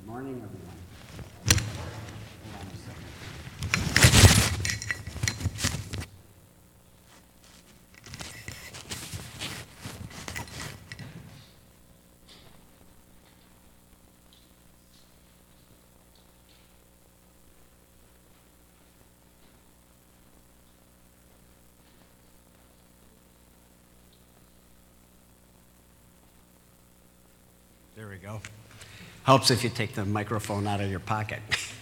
Morning, everyone. Hold on a second. There we go. Helps if you take the microphone out of your pocket.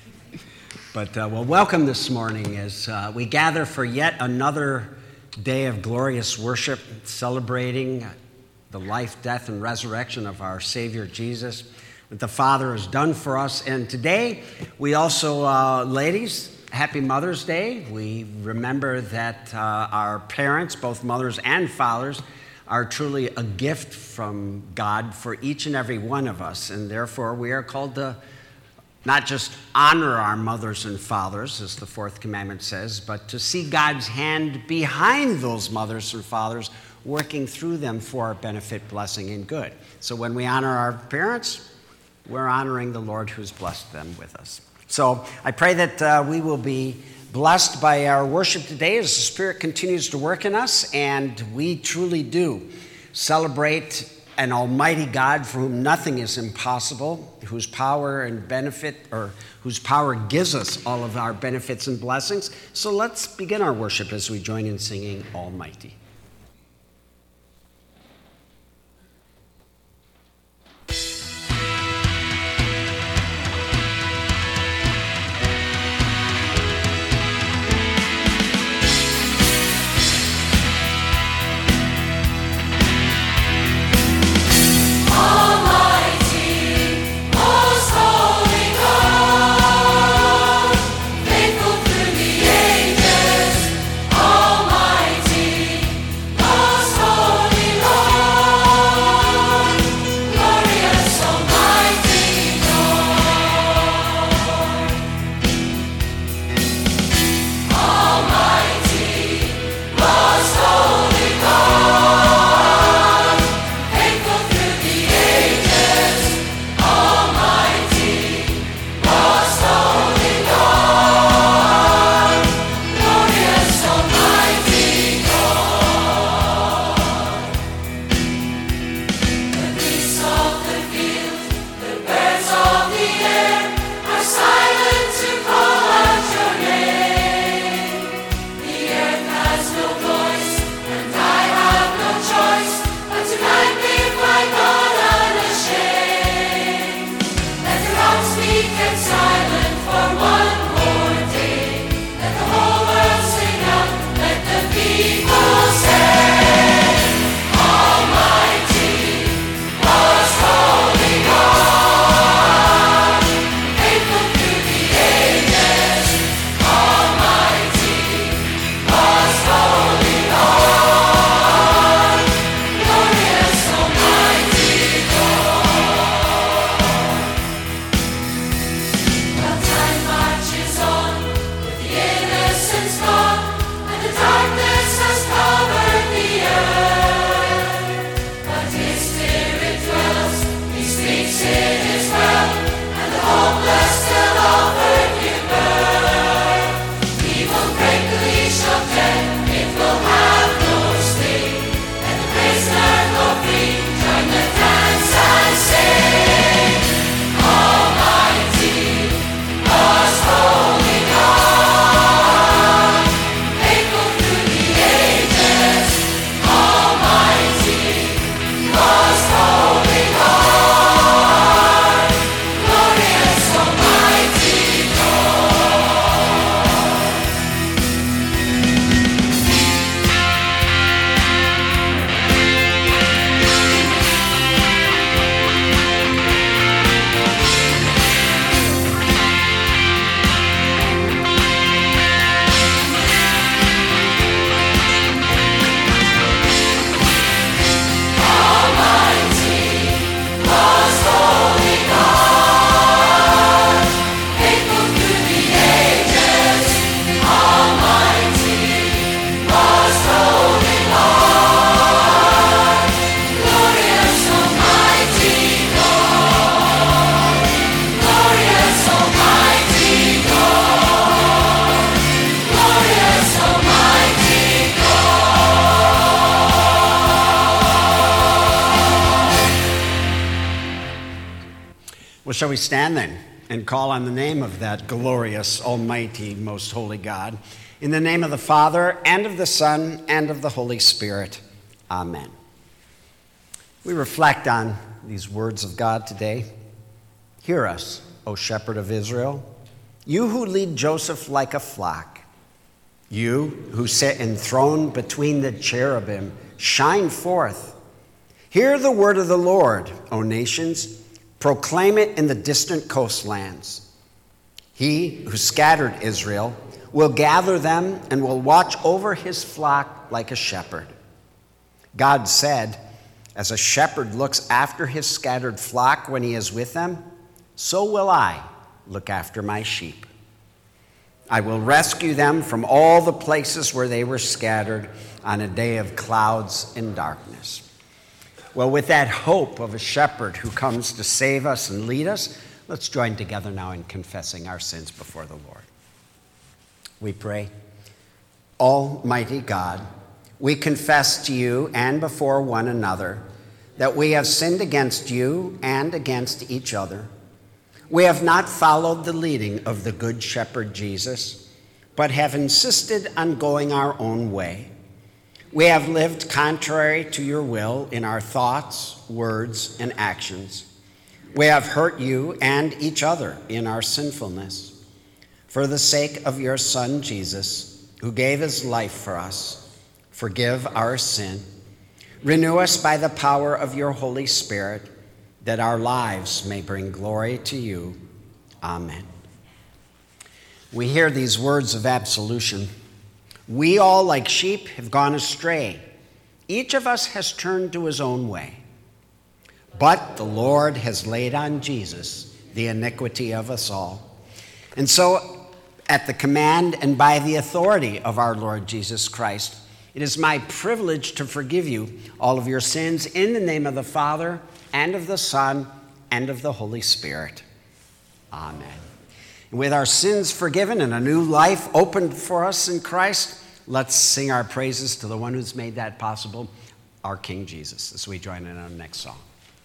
But welcome this morning as we gather for yet another day of glorious worship, celebrating the life, death, and resurrection of our Savior Jesus, what the Father has done for us. And today, we also, ladies, happy Mother's Day. We remember that our parents, both mothers and fathers, are truly a gift from God for each and every one of us. And therefore, we are called to not just honor our mothers and fathers, as the fourth commandment says, but to see God's hand behind those mothers and fathers, working through them for our benefit, blessing, and good. So when we honor our parents, we're honoring the Lord who's blessed them with us. So I pray that we will be blessed by our worship today as the Spirit continues to work in us, and we truly do celebrate an almighty God for whom nothing is impossible, whose power and benefit, or whose power gives us all of our benefits and blessings. So let's begin our worship as we join in singing Almighty. Faithful through the ages, Almighty. Well, shall we stand then and call on the name of that glorious, almighty, most holy God? In the name of the Father, and of the Son, and of the Holy Spirit. Amen. We reflect on these words of God today. Hear us, O Shepherd of Israel, you who lead Joseph like a flock. You who sit enthroned between the cherubim, shine forth. Hear the word of the Lord, O nations. Proclaim it in the distant coastlands. He who scattered Israel will gather them and will watch over his flock like a shepherd. God said, as a shepherd looks after his scattered flock when he is with them, so will I look after my sheep. I will rescue them from all the places where they were scattered on a day of clouds and darkness. Well, with that hope of a shepherd who comes to save us and lead us, let's join together now in confessing our sins before the Lord. We pray, Almighty God, we confess to you and before one another that we have sinned against you and against each other. We have not followed the leading of the Good Shepherd Jesus, but have insisted on going our own way. We have lived contrary to your will in our thoughts, words, and actions. We have hurt you and each other in our sinfulness. For the sake of your Son, Jesus, who gave his life for us, forgive our sin. Renew us by the power of your Holy Spirit, that our lives may bring glory to you. Amen. We hear these words of absolution. We all, like sheep, have gone astray. Each of us has turned to his own way. But the Lord has laid on Jesus the iniquity of us all. And so, at the command and by the authority of our Lord Jesus Christ, it is my privilege to forgive you all of your sins in the name of the Father, and of the Son, and of the Holy Spirit. Amen. With our sins forgiven and a new life opened for us in Christ, let's sing our praises to the one who's made that possible, our King Jesus, as we join in our next song.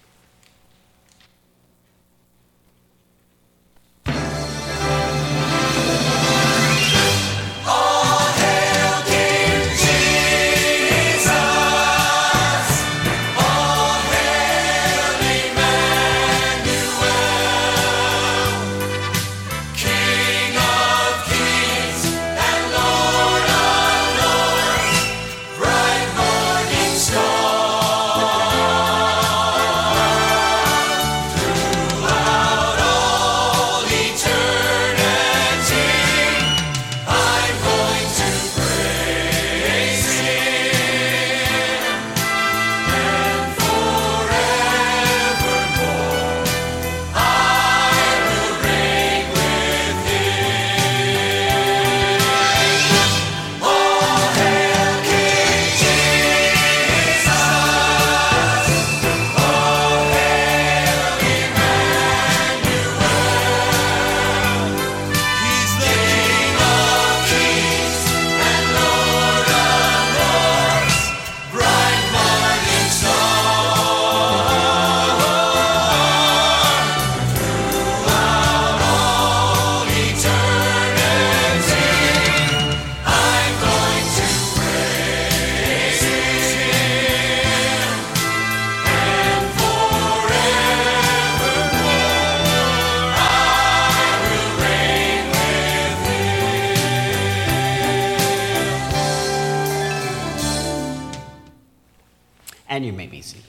And you may be seated.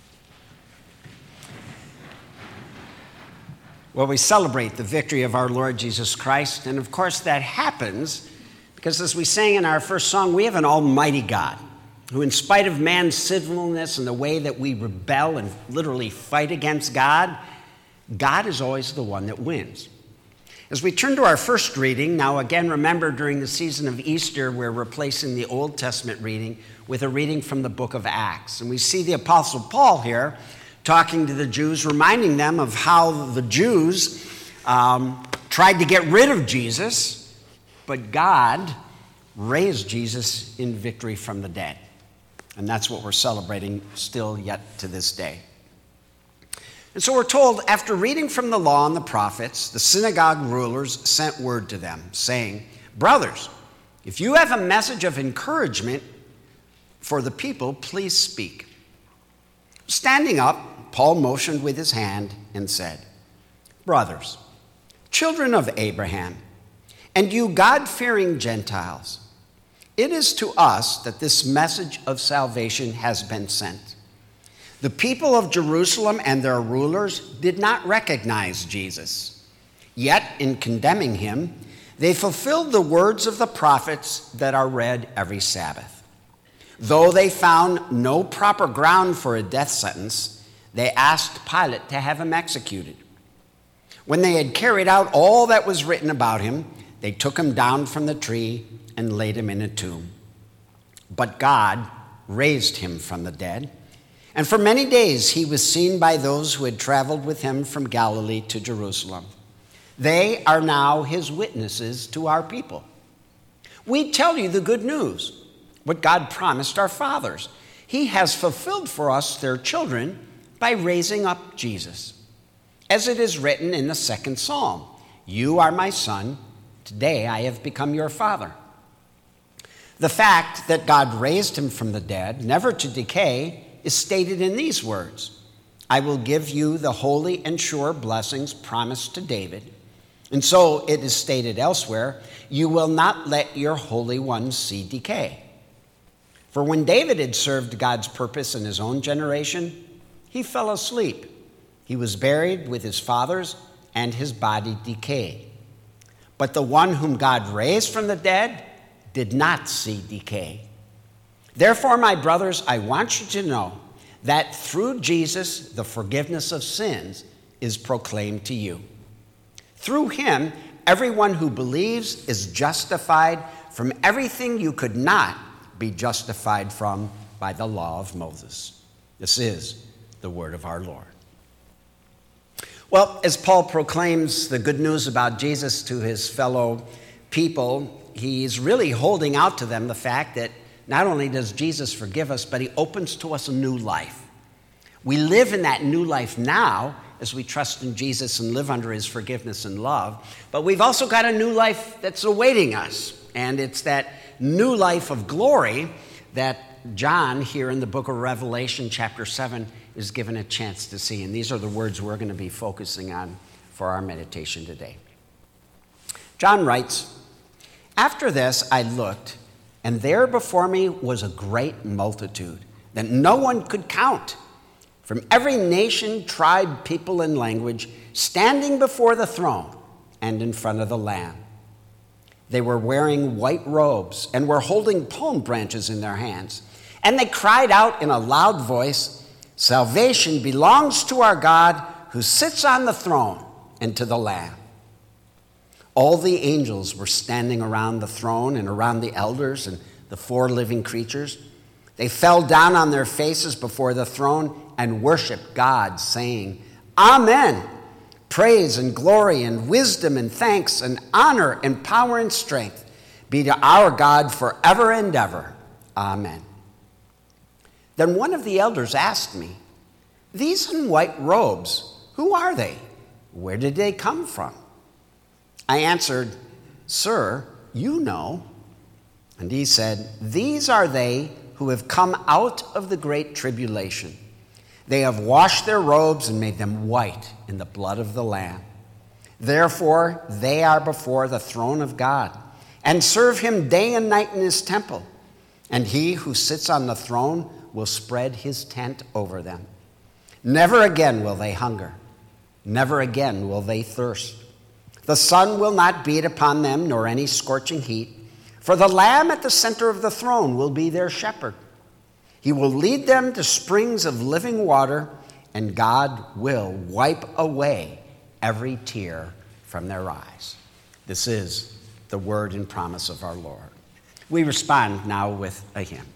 Well, we celebrate the victory of our Lord Jesus Christ, and of course that happens because, as we sang in our first song, we have an almighty God who, in spite of man's sinfulness and the way that we rebel and literally fight against God, God is always the one that wins. As we turn to our first reading, now again, remember during the season of Easter, we're replacing the Old Testament reading with a reading from the book of Acts. And we see the Apostle Paul here talking to the Jews, reminding them of how the Jews tried to get rid of Jesus, but God raised Jesus in victory from the dead. And that's what we're celebrating still yet to this day. And so we're told, after reading from the law and the prophets, the synagogue rulers sent word to them, saying, "Brothers, if you have a message of encouragement for the people, please speak." Standing up, Paul motioned with his hand and said, "Brothers, children of Abraham, and you God-fearing Gentiles, it is to us that this message of salvation has been sent. The people of Jerusalem and their rulers did not recognize Jesus. Yet, in condemning him, they fulfilled the words of the prophets that are read every Sabbath. Though they found no proper ground for a death sentence, they asked Pilate to have him executed. When they had carried out all that was written about him, they took him down from the tree and laid him in a tomb. But God raised him from the dead, and for many days he was seen by those who had traveled with him from Galilee to Jerusalem. They are now his witnesses to our people. We tell you the good news, what God promised our fathers. He has fulfilled for us, their children, by raising up Jesus. As it is written in the second Psalm, 'You are my son, today I have become your father.' The fact that God raised him from the dead, never to decay, is stated in these words, 'I will give you the holy and sure blessings promised to David.' And so it is stated elsewhere, 'You will not let your Holy One see decay.' For when David had served God's purpose in his own generation, he fell asleep. He was buried with his fathers, and his body decayed. But the one whom God raised from the dead did not see decay. Therefore, my brothers, I want you to know that through Jesus, the forgiveness of sins is proclaimed to you. Through him, everyone who believes is justified from everything you could not be justified from by the law of Moses." This is the word of our Lord. Well, as Paul proclaims the good news about Jesus to his fellow people, he's really holding out to them the fact that not only does Jesus forgive us, but he opens to us a new life. We live in that new life now as we trust in Jesus and live under his forgiveness and love. But we've also got a new life that's awaiting us. And it's that new life of glory that John, here in the book of Revelation, chapter 7, is given a chance to see. And these are the words we're going to be focusing on for our meditation today. John writes, "After this I looked, and there before me was a great multitude that no one could count, from every nation, tribe, people, and language, standing before the throne and in front of the Lamb. They were wearing white robes and were holding palm branches in their hands. And they cried out in a loud voice, 'Salvation belongs to our God who sits on the throne and to the Lamb.' All the angels were standing around the throne and around the elders and the four living creatures. They fell down on their faces before the throne and worshiped God, saying, 'Amen. Praise and glory and wisdom and thanks and honor and power and strength be to our God forever and ever. Amen.' Then one of the elders asked me, 'These in white robes, who are they? Where did they come from?' I answered, 'Sir, you know.' And he said, 'These are they who have come out of the great tribulation. They have washed their robes and made them white in the blood of the Lamb. Therefore, they are before the throne of God and serve him day and night in his temple. And he who sits on the throne will spread his tent over them. Never again will they hunger. Never again will they thirst. The sun will not beat upon them, nor any scorching heat. For the Lamb at the center of the throne will be their shepherd. He will lead them to springs of living water, and God will wipe away every tear from their eyes." This is the word and promise of our Lord. We respond now with a hymn.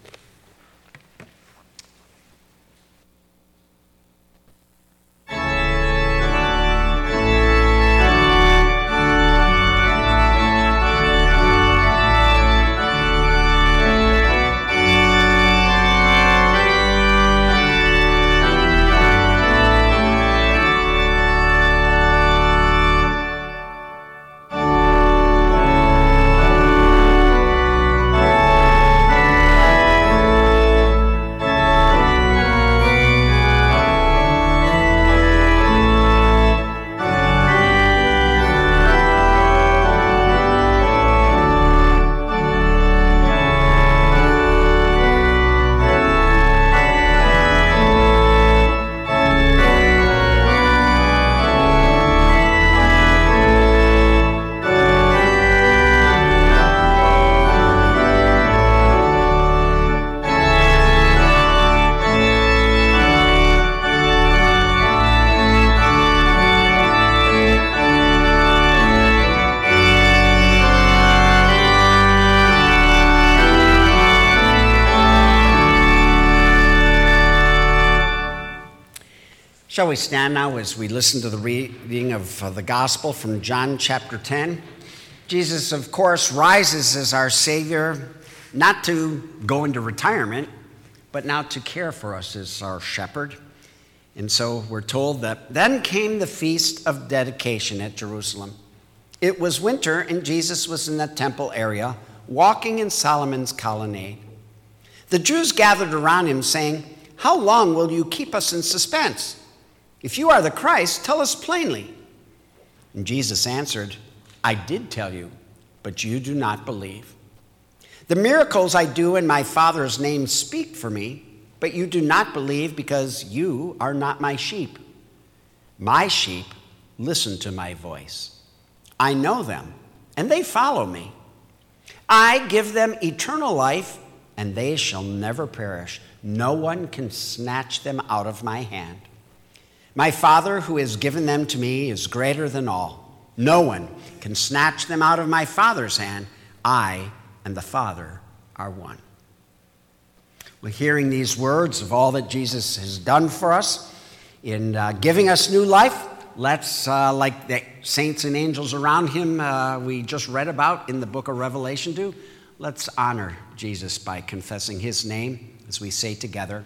Shall we stand now as we listen to the reading of the gospel from John chapter 10? Jesus, of course, rises as our Savior, not to go into retirement, but now to care for us as our shepherd. And so we're told that then came the feast of dedication at Jerusalem. It was winter, and Jesus was in the temple area, walking in Solomon's colonnade. The Jews gathered around him, saying, "How long will you keep us in suspense? If you are the Christ, tell us plainly." And Jesus answered, "I did tell you, but you do not believe. The miracles I do in my Father's name speak for me, but you do not believe because you are not my sheep. My sheep listen to my voice. I know them, and they follow me. I give them eternal life, and they shall never perish. No one can snatch them out of my hand. My Father who has given them to me is greater than all. No one can snatch them out of my Father's hand. I and the Father are one." We're hearing these words of all that Jesus has done for us in giving us new life. Let's, like the saints and angels around him we just read about in the book of Revelation do, let's honor Jesus by confessing his name as we say together,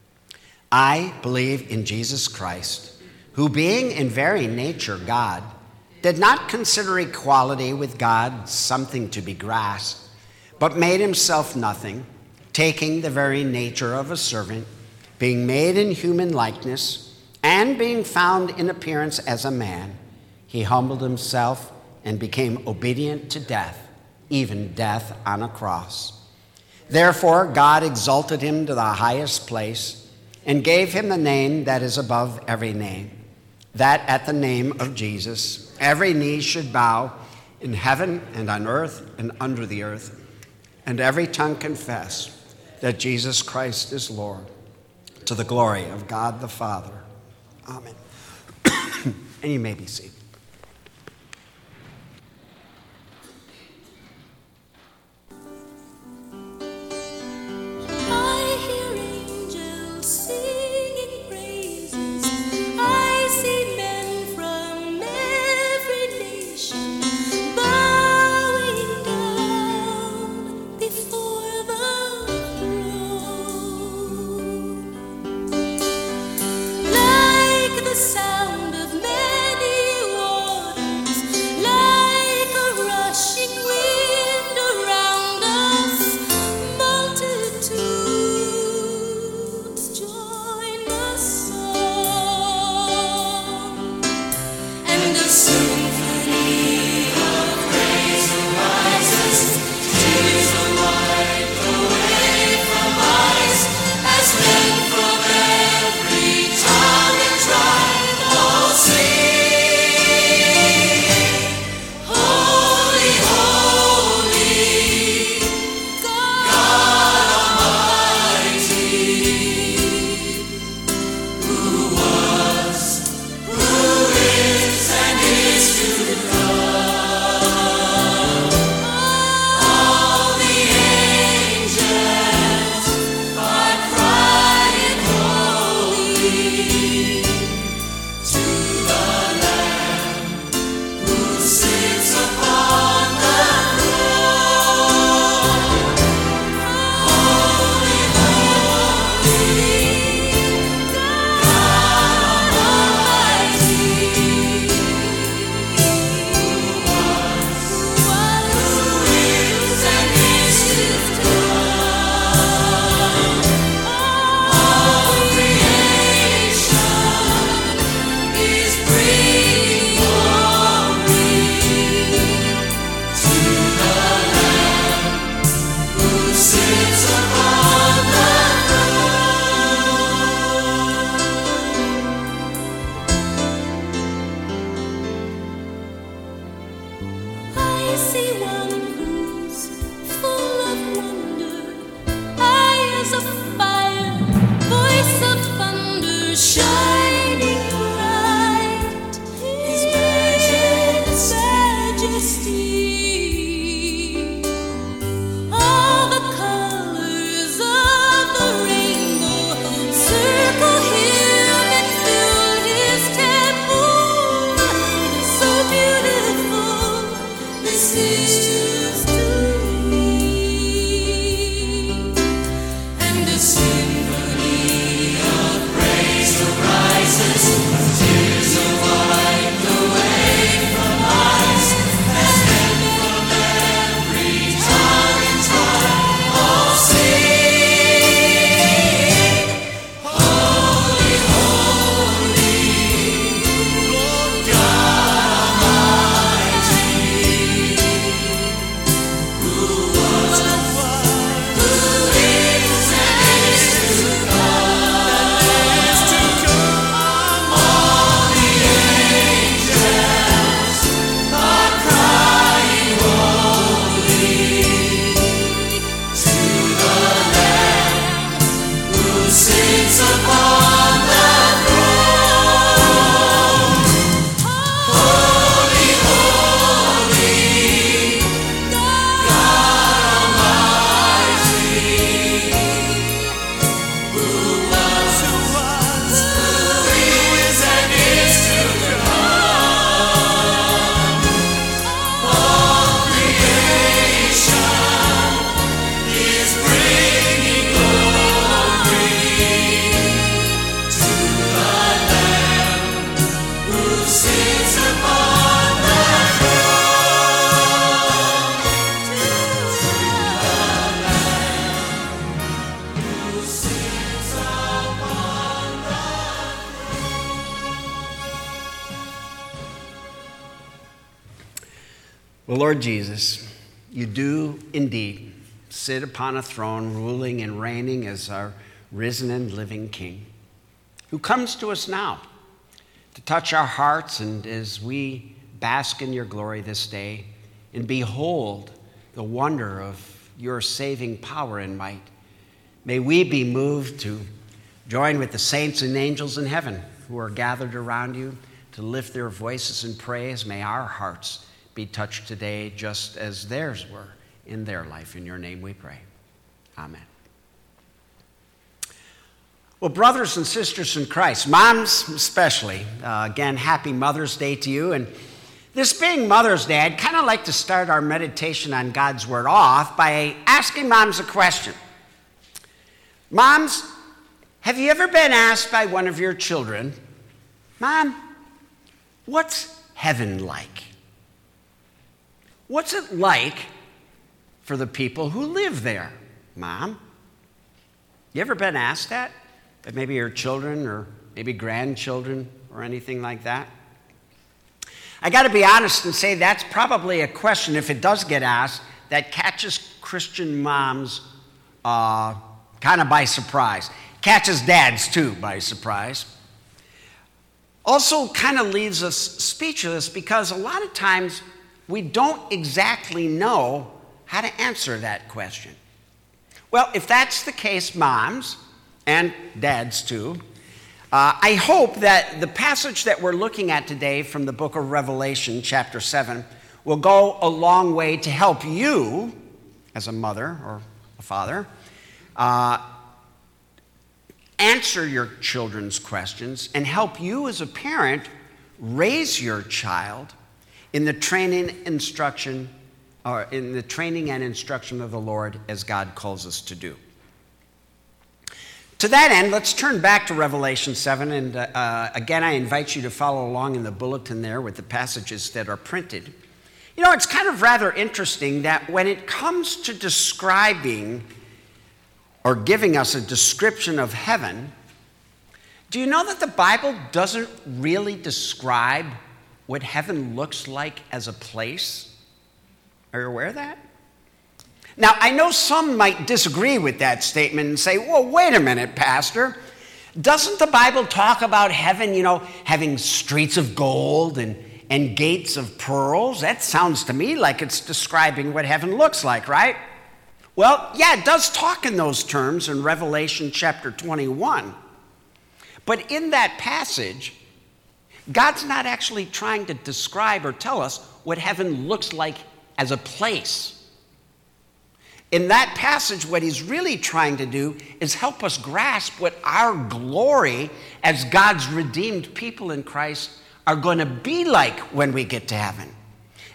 "I believe in Jesus Christ, who being in very nature God, did not consider equality with God something to be grasped, but made himself nothing, taking the very nature of a servant, being made in human likeness, and being found in appearance as a man, he humbled himself and became obedient to death, even death on a cross. Therefore God exalted him to the highest place and gave him the name that is above every name, that at the name of Jesus every knee should bow in heaven and on earth and under the earth, and every tongue confess that Jesus Christ is Lord, to the glory of God the Father. Amen." And you may be seated. Sound of many Circle him and fill him. sisters to me, and a symphony of praise arises. Tears are wiped away from eyes, as men from every tongue and tribe all sing. Holy, holy, Lord God Almighty, who was, who is, and is to come. All the angels are crying holy to the Lamb who sits upon the throne. Holy, holy, God Almighty, who was, who is, and is to come. All creation is bringing glory to the Lamb who sits upon the throne. To the Lamb who sits upon the Well, Lord Jesus, you do indeed sit upon a throne, ruling and reigning as our risen and living King, who comes to us now to touch our hearts, and as we bask in your glory this day and behold the wonder of your saving power and might, may we be moved to join with the saints and angels in heaven who are gathered around you to lift their voices in praise. May our hearts be touched today just as theirs were in their life. In your name we pray. Amen. Well, brothers and sisters in Christ, moms especially, again, happy Mother's Day to you. And this being Mother's Day, I'd kind of like to start our meditation on God's Word off by asking moms a question. Moms, have you ever been asked by one of your children, Mom, what's heaven like? What's it like for the people who live there, Mom? You ever been asked that? By maybe your children or maybe grandchildren or anything like that? I got to be honest and say that's probably a question, if it does get asked, that catches Christian moms kind of by surprise. Catches dads, too, by surprise. Also kind of leaves us speechless because a lot of times we don't exactly know how to answer that question. Well, if that's the case, moms, and dads too, I hope that the passage that we're looking at today from the book of Revelation, chapter 7, will go a long way to help you, as a mother or a father, answer your children's questions and help you as a parent raise your child in the training and instruction of the Lord as God calls us to do. To that end, let's turn back to Revelation 7, and again, I invite you to follow along in the bulletin there with the passages that are printed. You know, it's kind of rather interesting that when it comes to describing or giving us a description of heaven, do you know that the Bible doesn't really describe what heaven looks like as a place? Are you aware of that? Now, I know some might disagree with that statement and say, well, wait a minute, Pastor. Doesn't the Bible talk about heaven, having streets of gold and gates of pearls? That sounds to me like it's describing what heaven looks like, right? Well, yeah, it does talk in those terms in Revelation chapter 21. But in that passage, God's not actually trying to describe or tell us what heaven looks like as a place. In that passage, what he's really trying to do is help us grasp what our glory as God's redeemed people in Christ are going to be like when we get to heaven.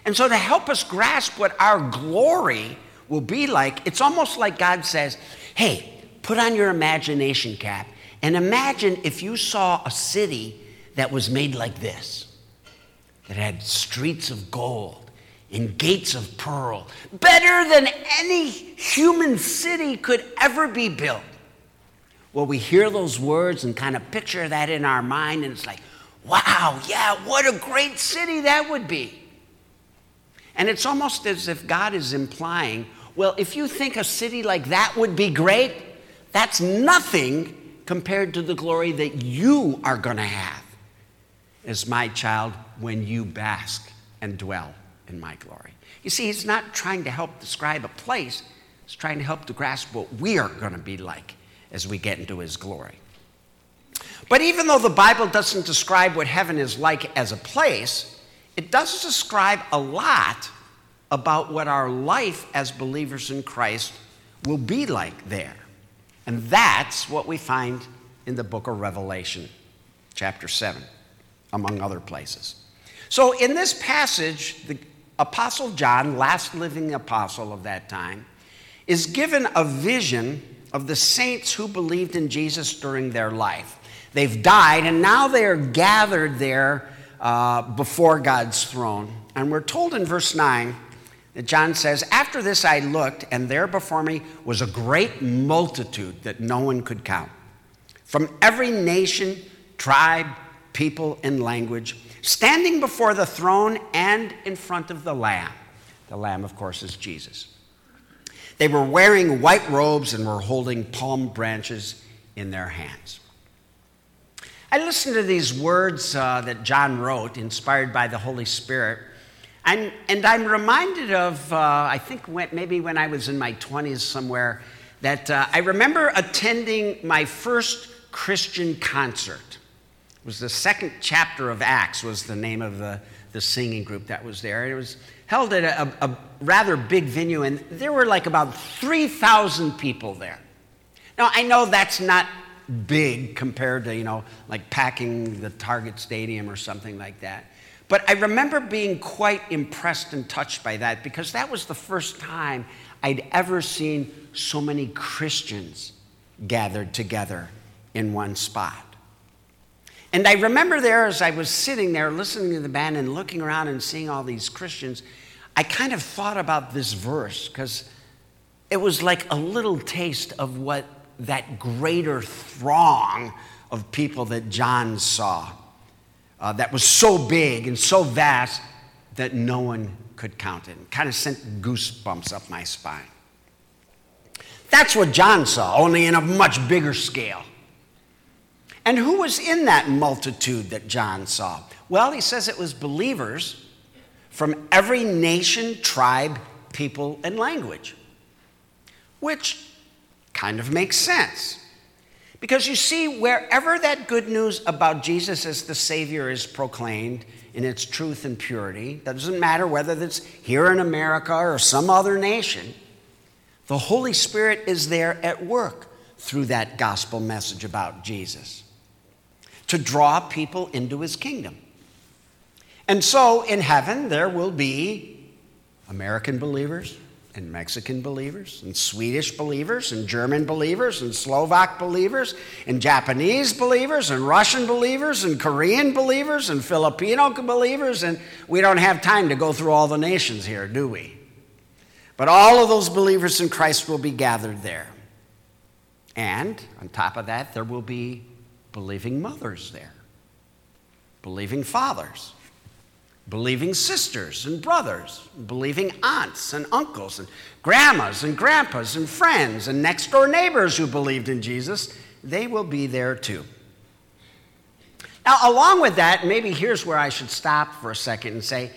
And so to help us grasp what our glory will be like, it's almost like God says, hey, put on your imagination cap and imagine if you saw a city that was made like this, that had streets of gold and gates of pearl, better than any human city could ever be built. Well, we hear those words and kind of picture that in our mind, and it's like, wow, yeah, what a great city that would be. And it's almost as if God is implying, well, if you think a city like that would be great, that's nothing compared to the glory that you are going to have as my child when you bask and dwell in my glory. You see, he's not trying to help describe a place. He's trying to help to grasp what we are going to be like as we get into his glory. But even though the Bible doesn't describe what heaven is like as a place, it does describe a lot about what our life as believers in Christ will be like there. And that's what we find in the book of Revelation, chapter 7, among other places. So in this passage, the Apostle John, last living apostle of that time, is given a vision of the saints who believed in Jesus during their life. They've died, and now they are gathered there before God's throne. And we're told in verse 9 that John says, after this I looked, and there before me was a great multitude that no one could count, from every nation, tribe, people, and language, standing before the throne and in front of the Lamb. The Lamb, of course, is Jesus. They were wearing white robes and were holding palm branches in their hands. I listened to these words that John wrote, inspired by the Holy Spirit, and I'm reminded of, I think maybe when I was in my 20s somewhere, that I remember attending my first Christian concert. It was the second chapter of Acts was the name of the singing group that was there. It was held at a rather big venue, and there were like about 3,000 people there. Now, I know that's not big compared to, like packing the Target Stadium or something like that. But I remember being quite impressed and touched by that because that was the first time I'd ever seen so many Christians gathered together in one spot. And I remember there, as I was sitting there listening to the band and looking around and seeing all these Christians, I kind of thought about this verse because it was like a little taste of what that greater throng of people that John saw that was so big and so vast that no one could count it. Kind of sent goosebumps up my spine. That's what John saw, only in a much bigger scale. And who was in that multitude that John saw? Well, he says it was believers from every nation, tribe, people, and language, which kind of makes sense. Because you see, wherever that good news about Jesus as the Savior is proclaimed in its truth and purity, that doesn't matter whether it's here in America or some other nation, the Holy Spirit is there at work through that gospel message about Jesus to draw people into his kingdom. And so in heaven, there will be American believers and Mexican believers and Swedish believers and German believers and Slovak believers and Japanese believers and Russian believers and Korean believers and Filipino believers. And we don't have time to go through all the nations here, do we? But all of those believers in Christ will be gathered there. And on top of that, there will be believing mothers there, believing fathers, believing sisters and brothers, believing aunts and uncles and grandmas and grandpas and friends and next door neighbors who believed in Jesus. They will be there too. Now, along with that, maybe here's where I should stop for a second and say,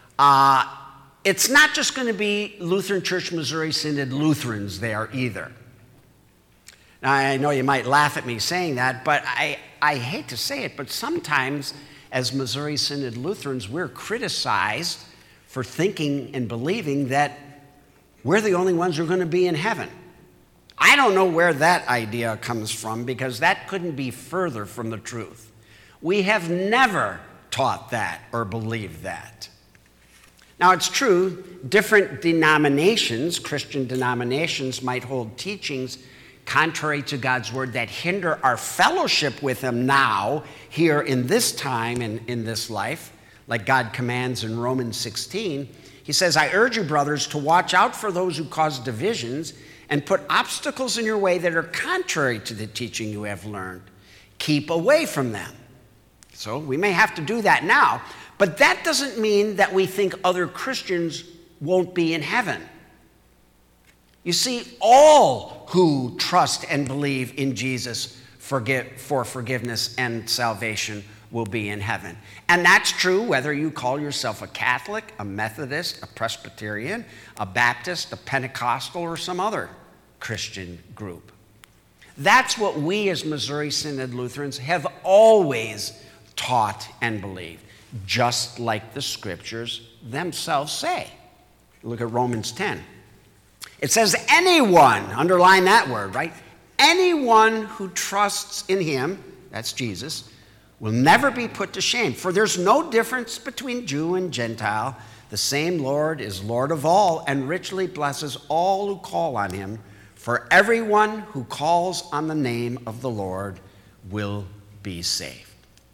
it's not just going to be Lutheran Church Missouri Synod Lutherans there either. Now, I know you might laugh at me saying that, but I hate to say it, but sometimes as Missouri Synod Lutherans, we're criticized for thinking and believing that we're the only ones who are going to be in heaven. I don't know where that idea comes from because that couldn't be further from the truth. We have never taught that or believed that. Now, it's true, different denominations, Christian denominations, might hold teachings contrary to God's word that hinder our fellowship with him now, here in this time and in this life, like God commands in Romans 16. He says, I urge you, brothers, to watch out for those who cause divisions and put obstacles in your way that are contrary to the teaching you have learned. Keep away from them. So we may have to do that now, but that doesn't mean that we think other Christians won't be in heaven. You see, all who trust and believe in Jesus for forgiveness and salvation will be in heaven. And that's true whether you call yourself a Catholic, a Methodist, a Presbyterian, a Baptist, a Pentecostal, or some other Christian group. That's what we as Missouri Synod Lutherans have always taught and believed, just like the scriptures themselves say. Look at Romans 10. It says anyone, underline that word, right? Anyone who trusts in him, that's Jesus, will never be put to shame. For there's no difference between Jew and Gentile. The same Lord is Lord of all and richly blesses all who call on him. For everyone who calls on the name of the Lord will be saved.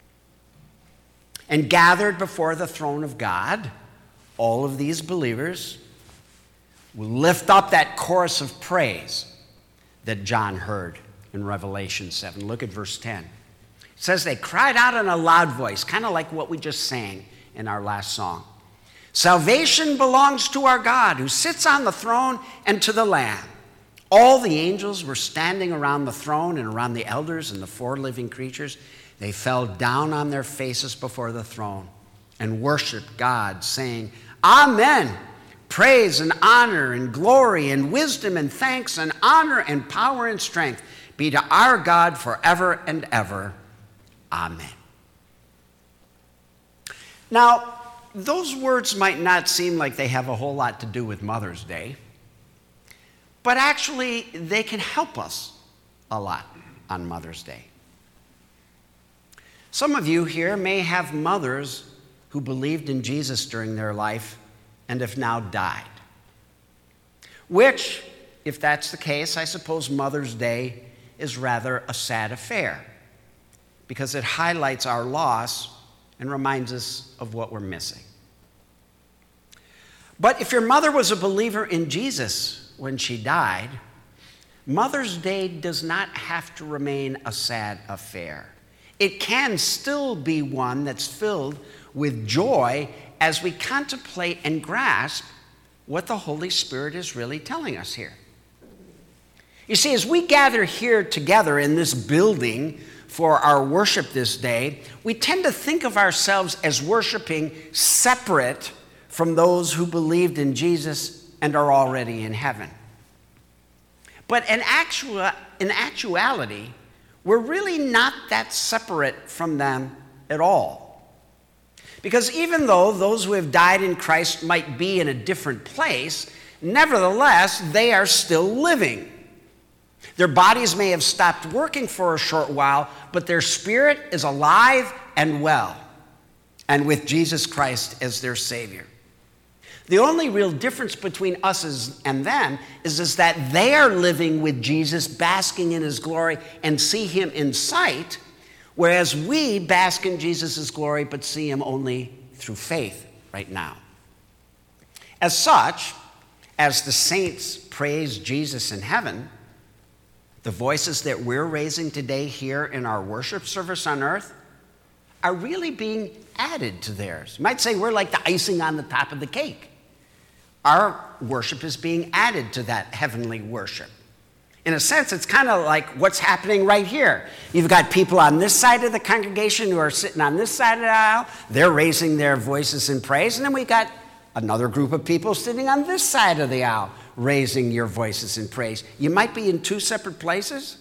And gathered before the throne of God, all of these believers will lift up that chorus of praise that John heard in Revelation 7. Look at verse 10. It says they cried out in a loud voice, kind of like what we just sang in our last song. Salvation belongs to our God who sits on the throne and to the Lamb. All the angels were standing around the throne and around the elders and the four living creatures. They fell down on their faces before the throne and worshiped God, saying, Amen. Praise and honor and glory and wisdom and thanks and honor and power and strength be to our God forever and ever. Amen. Now, those words might not seem like they have a whole lot to do with Mother's Day, but actually they can help us a lot on Mother's Day. Some of you here may have mothers who believed in Jesus during their life and have now died. Which, if that's the case, I suppose Mother's Day is rather a sad affair because it highlights our loss and reminds us of what we're missing. But if your mother was a believer in Jesus when she died, Mother's Day does not have to remain a sad affair. It can still be one that's filled with joy as we contemplate and grasp what the Holy Spirit is really telling us here. You see, as we gather here together in this building for our worship this day, we tend to think of ourselves as worshiping separate from those who believed in Jesus and are already in heaven. But in actuality, we're really not that separate from them at all. Because even though those who have died in Christ might be in a different place, nevertheless, they are still living. Their bodies may have stopped working for a short while, but their spirit is alive and well, and with Jesus Christ as their Savior. The only real difference between us and them is that they are living with Jesus, basking in his glory, and see him in sight, whereas we bask in Jesus' glory but see him only through faith right now. As such, as the saints praise Jesus in heaven, the voices that we're raising today here in our worship service on earth are really being added to theirs. You might say we're like the icing on the top of the cake. Our worship is being added to that heavenly worship. In a sense, it's kind of like what's happening right here. You've got people on this side of the congregation who are sitting on this side of the aisle. They're raising their voices in praise. And then we got another group of people sitting on this side of the aisle raising your voices in praise. You might be in two separate places,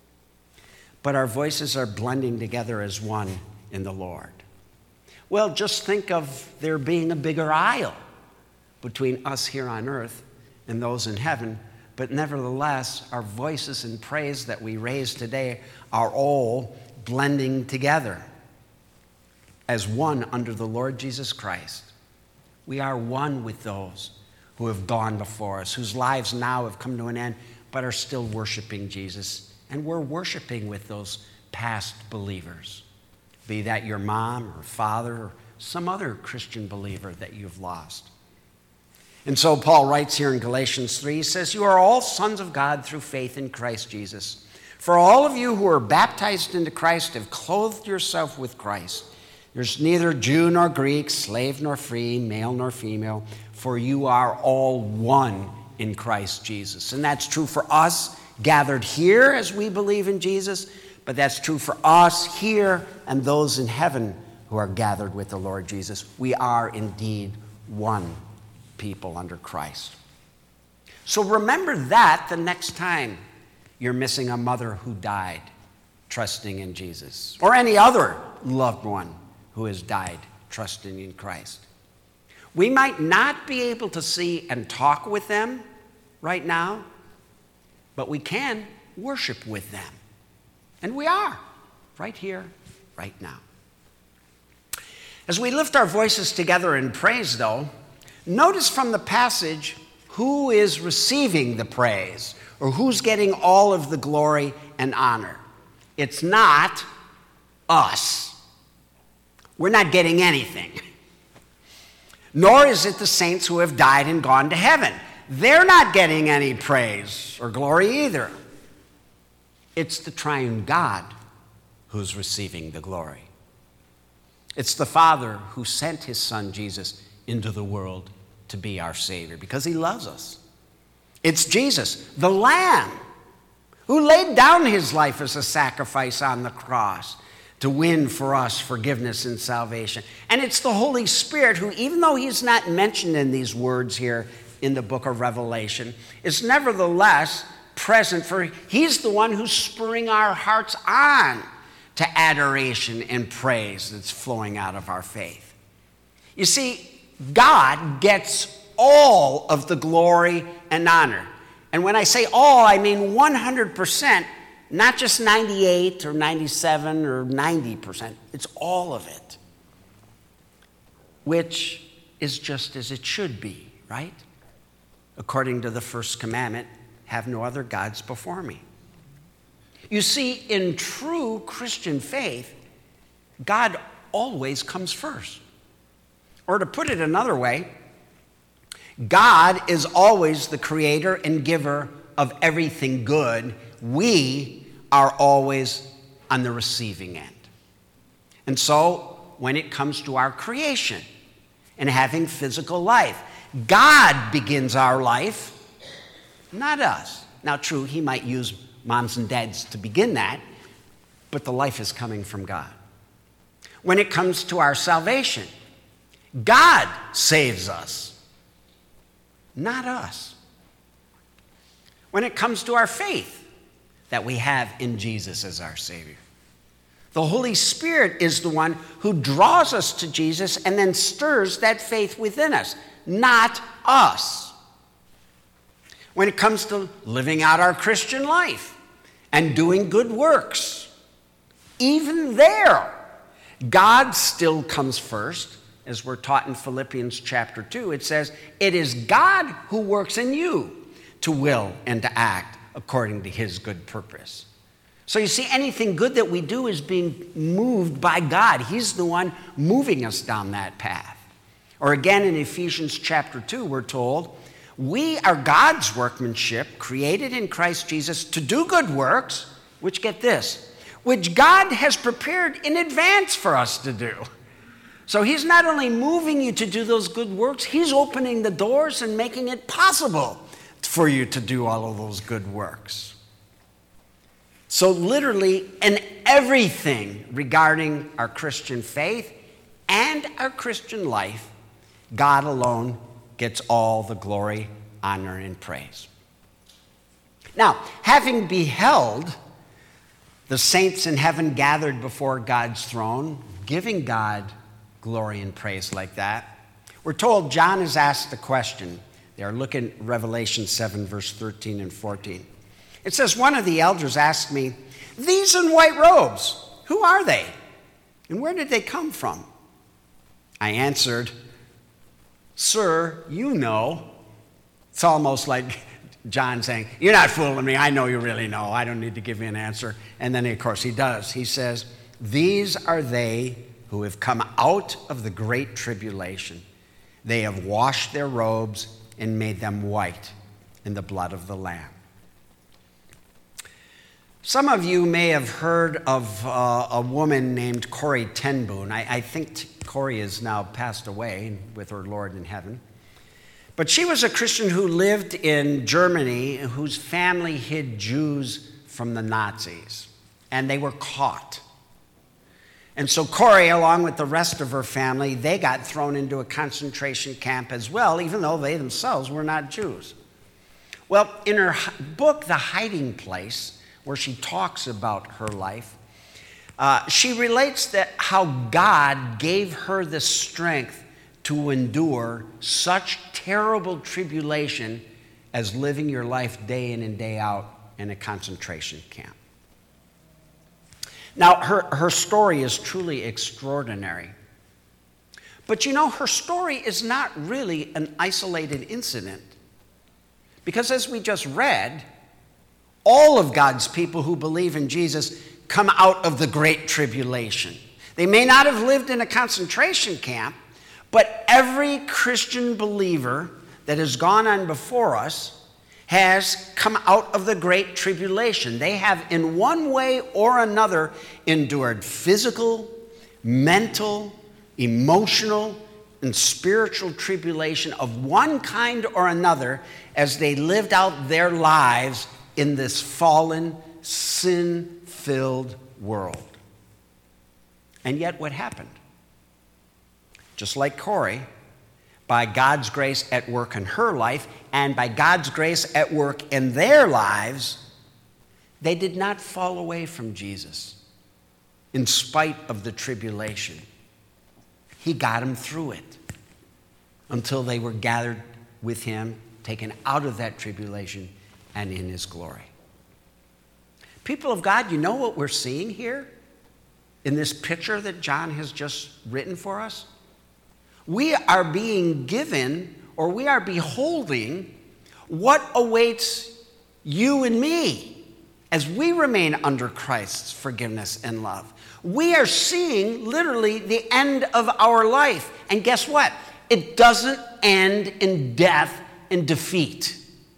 but our voices are blending together as one in the Lord. Well, just think of there being a bigger aisle between us here on earth and those in heaven. But nevertheless, our voices in praise that we raise today are all blending together as one under the Lord Jesus Christ, We are one with those who have gone before us, whose lives now have come to an end, but are still worshiping Jesus. And we're worshiping with those past believers, be that your mom or father or some other Christian believer that you've lost. And so Paul writes here in Galatians 3, he says, "You are all sons of God through faith in Christ Jesus. For all of you who are baptized into Christ have clothed yourself with Christ. There's neither Jew nor Greek, slave nor free, male nor female, for you are all one in Christ Jesus." And that's true for us gathered here as we believe in Jesus, but that's true for us here and those in heaven who are gathered with the Lord Jesus. We are indeed one people under Christ. So remember that the next time you're missing a mother who died trusting in Jesus, or any other loved one who has died trusting in Christ. We might not be able to see and talk with them right now, but we can worship with them. And we are, right here, right now. As we lift our voices together in praise, though, notice from the passage who is receiving the praise, or who's getting all of the glory and honor. It's not us. We're not getting anything. Nor is it the saints who have died and gone to heaven. They're not getting any praise or glory either. It's the triune God who's receiving the glory. It's the Father who sent his Son Jesus into the world to be our Savior because he loves us. It's Jesus, the Lamb, who laid down his life as a sacrifice on the cross to win for us forgiveness and salvation. And it's the Holy Spirit who, even though he's not mentioned in these words here in the book of Revelation, is nevertheless present, for he's the one who's spurring our hearts on to adoration and praise that's flowing out of our faith. You see, God gets all of the glory and honor. And when I say all, I mean 100%, not just 98 or 97 or 90%. It's all of it, which is just as it should be, right? According to the first commandment, have no other gods before me. You see, in true Christian faith, God always comes first. Or to put it another way, God is always the creator and giver of everything good. We are always on the receiving end. And so, when it comes to our creation and having physical life, God begins our life, not us. Now, true, he might use moms and dads to begin that, but the life is coming from God. When it comes to our salvation, God saves us, not us. When it comes to our faith that we have in Jesus as our Savior, the Holy Spirit is the one who draws us to Jesus and then stirs that faith within us, not us. When it comes to living out our Christian life and doing good works, even there, God still comes first. As we're taught in Philippians chapter 2, it says, "It is God who works in you to will and to act according to his good purpose." So you see, anything good that we do is being moved by God. He's the one moving us down that path. Or again in Ephesians chapter 2, we're told, we are God's workmanship, created in Christ Jesus to do good works, which, get this, which God has prepared in advance for us to do. So he's not only moving you to do those good works, he's opening the doors and making it possible for you to do all of those good works. So literally in everything regarding our Christian faith and our Christian life, God alone gets all the glory, honor, and praise. Now, having beheld the saints in heaven gathered before God's throne, giving God glory and praise like that, we're told John is asked the question. There, look in Revelation 7, verse 13 and 14. It says, "One of the elders asked me, 'These in white robes, who are they? And where did they come from?' I answered, Sir, you know. It's almost like John saying, you're not fooling me. I know you really know. I don't need to give you an answer. And then, of course, he does. He says, these are they who have come out of the great tribulation. They have washed their robes and made them white in the blood of the Lamb. Some of you may have heard of a woman named Corrie ten Boom. I think Corrie is now passed away with her Lord in heaven. But she was a Christian who lived in Germany, whose family hid Jews from the Nazis, and they were caught. And so Corrie, along with the rest of her family, they got thrown into a concentration camp as well, even though they themselves were not Jews. Well, in her book, The Hiding Place, where she talks about her life, she relates that how God gave her the strength to endure such terrible tribulation as living your life day in and day out in a concentration camp. Now, her story is truly extraordinary. But you know, her story is not really an isolated incident. Because as we just read, all of God's people who believe in Jesus come out of the Great Tribulation. They may not have lived in a concentration camp, but every Christian believer that has gone on before us has come out of the Great Tribulation. They have, in one way or another, endured physical, mental, emotional, and spiritual tribulation of one kind or another as they lived out their lives in this fallen, sin-filled world. And yet what happened? Just like Corrie, by God's grace at work in her life and by God's grace at work in their lives, they did not fall away from Jesus in spite of the tribulation. He got them through it until they were gathered with him, taken out of that tribulation, and in his glory. People of God, you know what we're seeing here in this picture that John has just written for us? We are being given, or we are beholding, what awaits you and me as we remain under Christ's forgiveness and love. We are seeing literally the end of our life. And guess what? It doesn't end in death and defeat.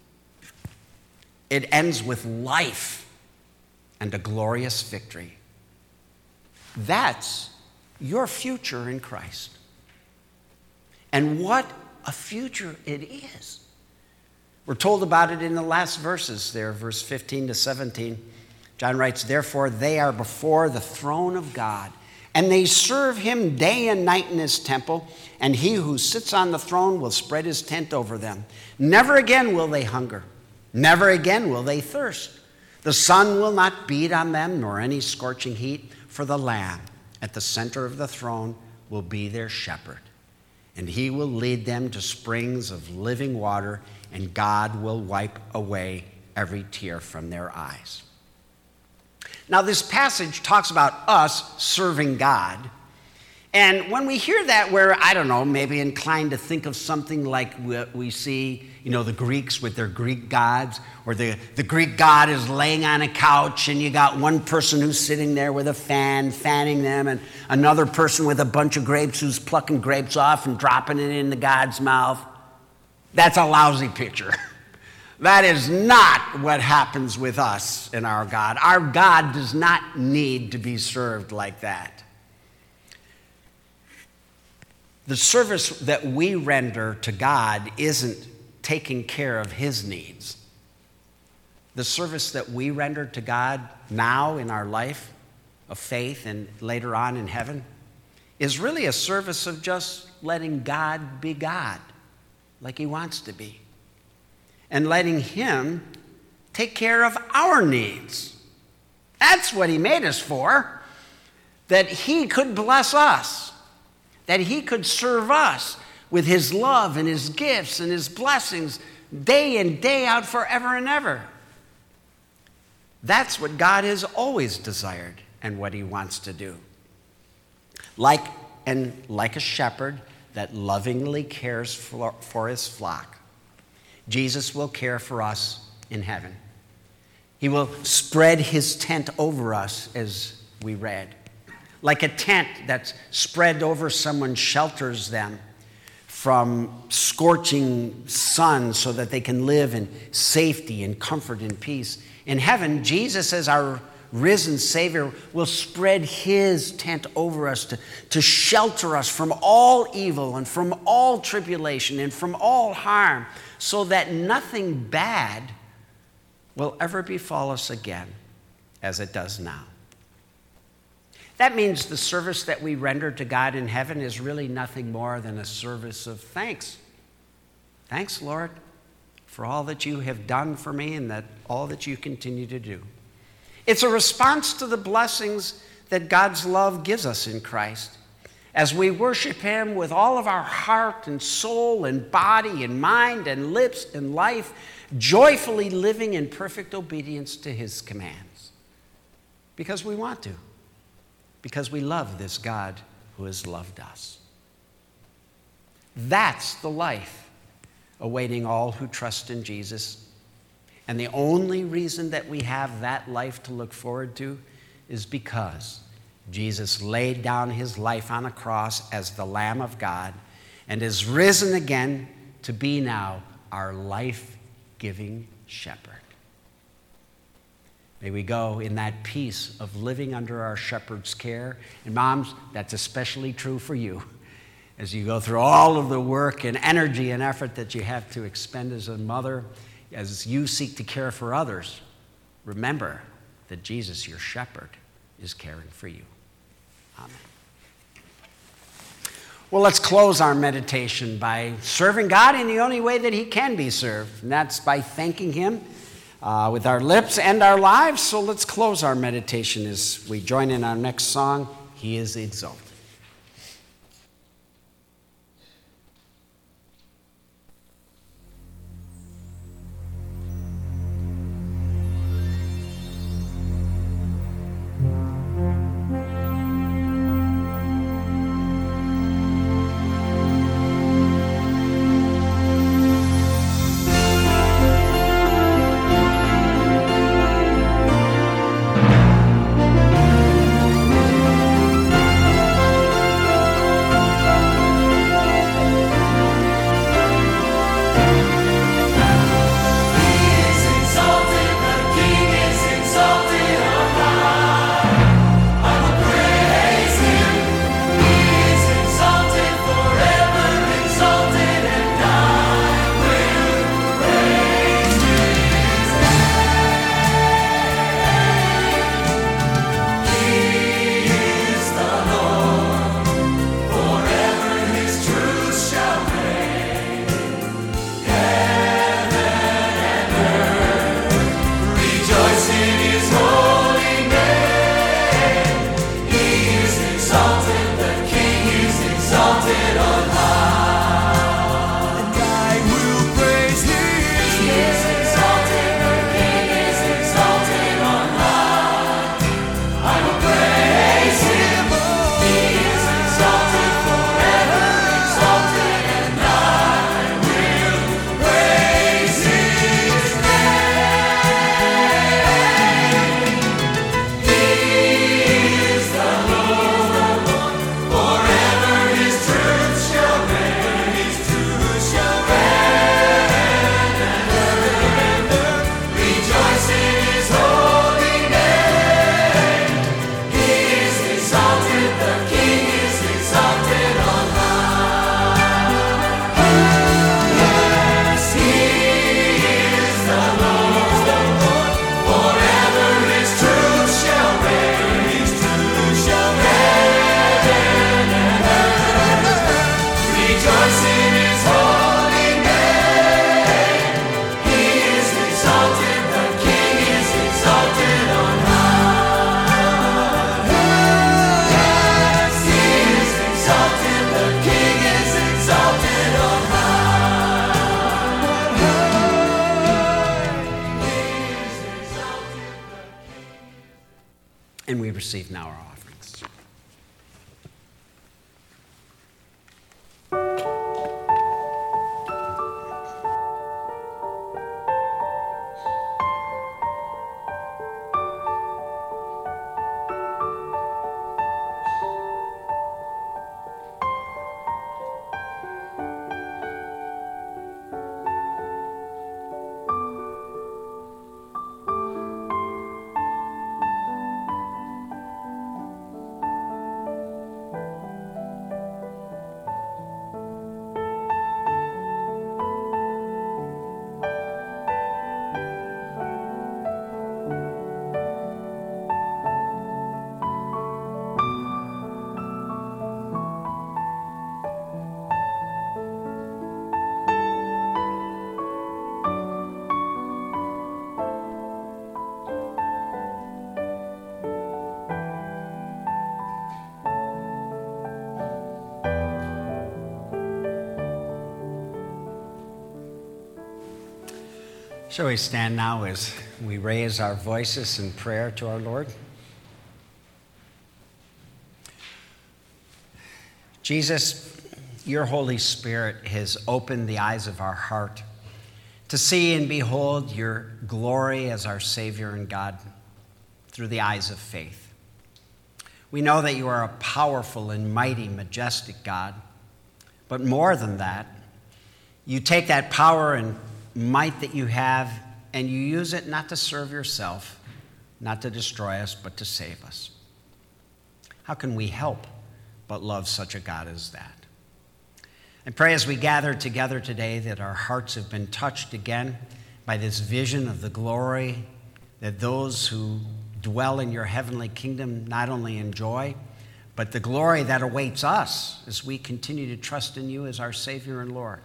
It ends with life and a glorious victory. That's your future in Christ. And what a future it is. We're told about it in the last verses there, verse 15 to 17. John writes, therefore they are before the throne of God, and they serve him day and night in his temple, and he who sits on the throne will spread his tent over them. Never again will they hunger. Never again will they thirst. The sun will not beat on them, nor any scorching heat, for the Lamb at the center of the throne will be their shepherd. And he will lead them to springs of living water, and God will wipe away every tear from their eyes. Now, this passage talks about us serving God. And when we hear that, we're, I don't know, maybe inclined to think of something like what we see, the Greeks with their Greek gods, where the Greek god is laying on a couch and you got one person who's sitting there with a fan, fanning them, and another person with a bunch of grapes who's plucking grapes off and dropping it in the god's mouth. That's a lousy picture. That is not what happens with us and our God. Our God does not need to be served like that. The service that we render to God isn't taking care of his needs. The service that we render to God now in our life of faith and later on in heaven is really a service of just letting God be God like he wants to be, and letting him take care of our needs. That's what he made us for, that he could bless us, that he could serve us with his love and his gifts and his blessings day in, day out, forever and ever. That's what God has always desired and what he wants to do. Like a shepherd that lovingly cares for his flock, Jesus will care for us in heaven. He will spread his tent over us, as we read. Like a tent that's spread over someone shelters them from scorching sun so that they can live in safety and comfort and peace. In heaven, Jesus, as our risen Savior, will spread his tent over us to shelter us from all evil and from all tribulation and from all harm, so that nothing bad will ever befall us again as it does now. That means the service that we render to God in heaven is really nothing more than a service of thanks. Thanks, Lord, for all that you have done for me and all that you continue to do. It's a response to the blessings that God's love gives us in Christ. As we worship him with all of our heart and soul and body and mind and lips and life, joyfully living in perfect obedience to his commands. Because we want to. Because we love this God who has loved us. That's the life awaiting all who trust in Jesus. And the only reason that we have that life to look forward to is because Jesus laid down his life on a cross as the Lamb of God and is risen again to be now our life-giving shepherd. May we go in that peace of living under our shepherd's care. And moms, that's especially true for you. As you go through all of the work and energy and effort that you have to expend as a mother, as you seek to care for others, remember that Jesus, your shepherd, is caring for you. Amen. Well, let's close our meditation by serving God in the only way that he can be served, and that's by thanking him with our lips and our lives. So let's close our meditation as we join in our next song, He is Exalted. And we receive now our offerings. Shall we stand now as we raise our voices in prayer to our Lord? Jesus, your Holy Spirit has opened the eyes of our heart to see and behold your glory as our Savior and God through the eyes of faith. We know that you are a powerful and mighty, majestic God, but more than that, you take that power and might that you have, and you use it not to serve yourself, not to destroy us, but to save us. How can we help but love such a God as that? I pray as we gather together today that our hearts have been touched again by this vision of the glory that those who dwell in your heavenly kingdom not only enjoy, but the glory that awaits us as we continue to trust in you as our Savior and Lord.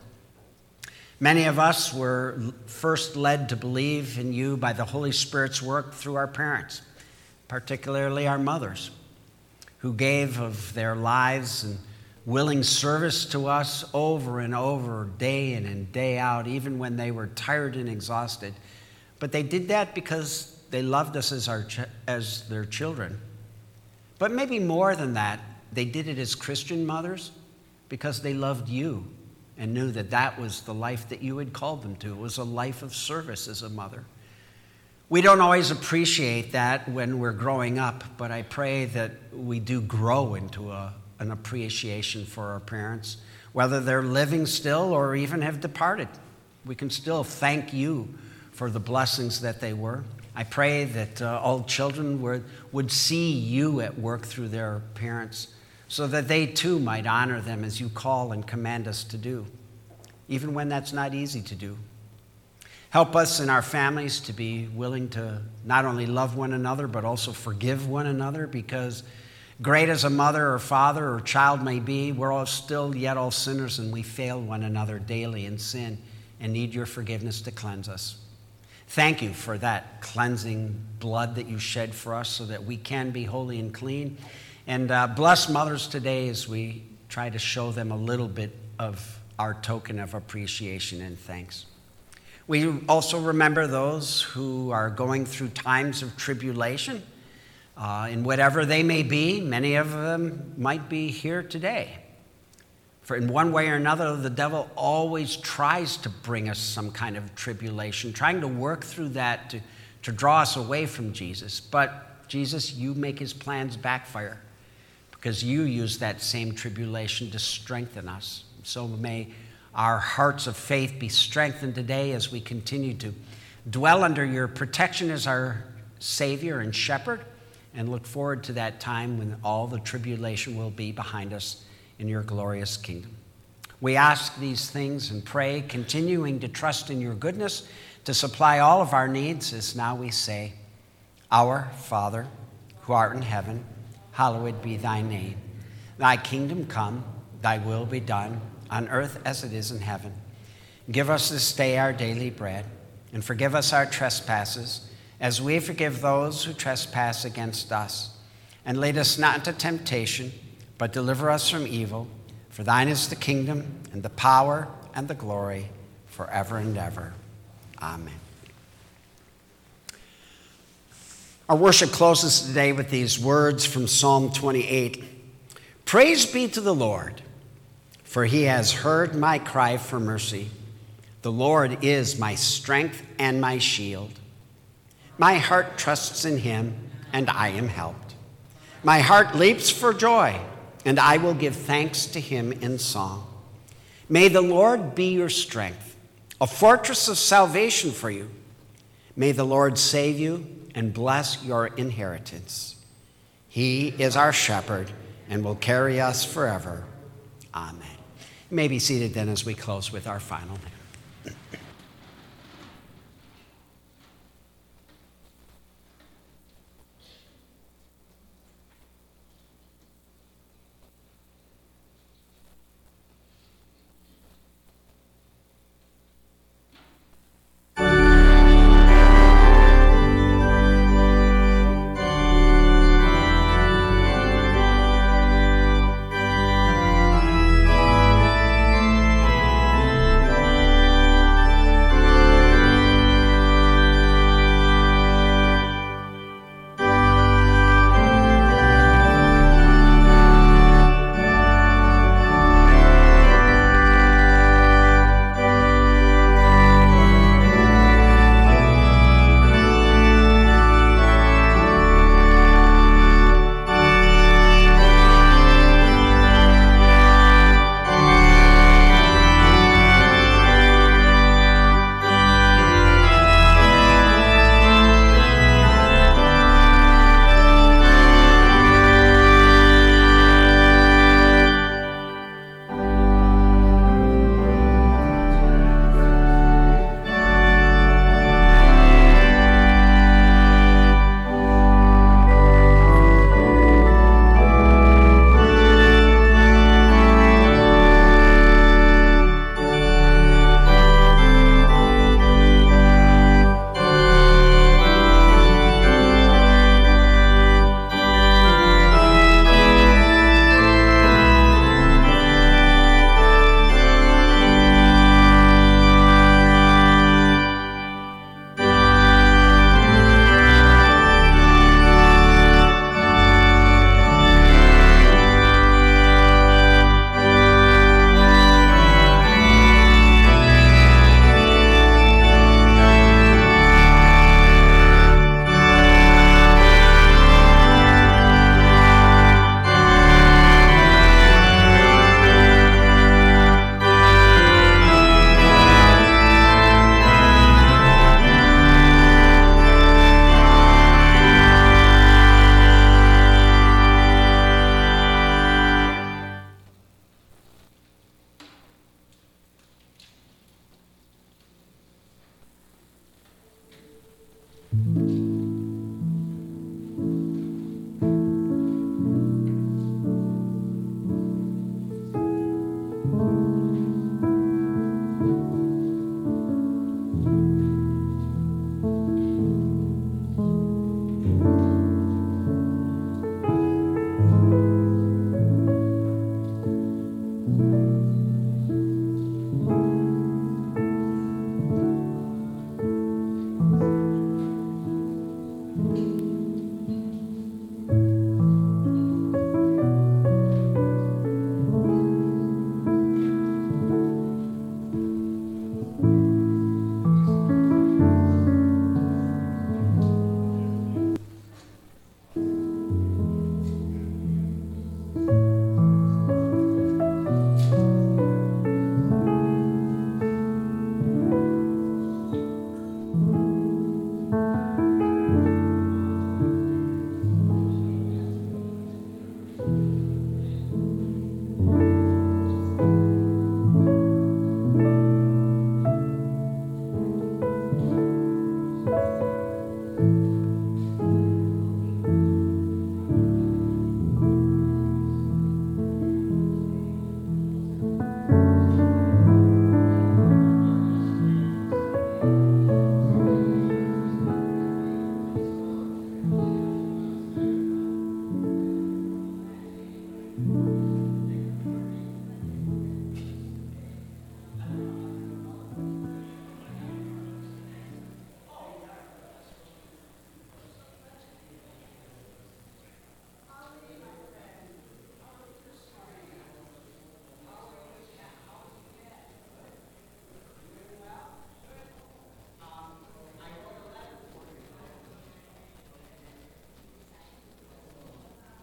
Many of us were first led to believe in you by the Holy Spirit's work through our parents, particularly our mothers, who gave of their lives and willing service to us over and over, day in and day out, even when they were tired and exhausted. But they did that because they loved us as their children. But maybe more than that, they did it as Christian mothers because they loved you and knew that that was the life that you had called them to. It was a life of service as a mother. We don't always appreciate that when we're growing up, but I pray that we do grow into an appreciation for our parents, whether they're living still or even have departed. We can still thank you for the blessings that they were. I pray that all children would see you at work through their parents, so that they too might honor them as you call and command us to do, even when that's not easy to do. Help us in our families to be willing to not only love one another, but also forgive one another, because great as a mother or father or child may be, we're all still yet all sinners, and we fail one another daily in sin and need your forgiveness to cleanse us. Thank you for that cleansing blood that you shed for us so that we can be holy and clean. And bless mothers today as we try to show them a little bit of our token of appreciation and thanks. We also remember those who are going through times of tribulation, in whatever they may be. Many of them might be here today. For in one way or another, the devil always tries to bring us some kind of tribulation, trying to work through that to draw us away from Jesus. But Jesus, you make his plans backfire, because you use that same tribulation to strengthen us. So may our hearts of faith be strengthened today as we continue to dwell under your protection as our Savior and Shepherd, and look forward to that time when all the tribulation will be behind us in your glorious kingdom. We ask these things and pray, continuing to trust in your goodness to supply all of our needs, as now we say, Our Father, who art in heaven, hallowed be thy name. Thy kingdom come, thy will be done, on earth as it is in heaven. Give us this day our daily bread, and forgive us our trespasses, as we forgive those who trespass against us. And lead us not into temptation, but deliver us from evil. For thine is the kingdom, and the power, and the glory, forever and ever. Amen. Our worship closes today with these words from Psalm 28. Praise be to the Lord, for he has heard my cry for mercy. The Lord is my strength and my shield. My heart trusts in him, and I am helped. My heart leaps for joy, and I will give thanks to him in song. May the Lord be your strength, a fortress of salvation for you. May the Lord save you and bless your inheritance. He is our shepherd and will carry us forever. Amen. You may be seated then as we close with our final hymn.